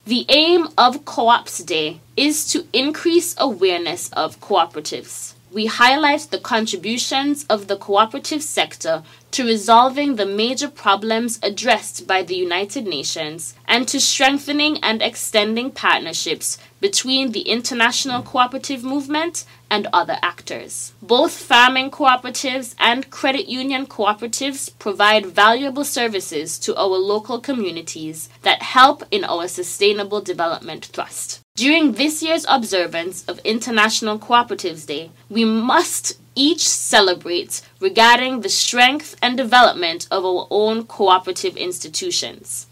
The aim of Co-ops Day is to increase awareness of cooperatives. We highlight the contributions of the cooperative sector to resolving the major problems addressed by the United Nations and to strengthening and extending partnerships between the international cooperative movement and other actors. Both farming cooperatives and credit union cooperatives provide valuable services to our local communities that help in our sustainable development thrust. During this year's observance of International Cooperatives Day, we must each celebrate regarding the strength and development of our own cooperative institutions.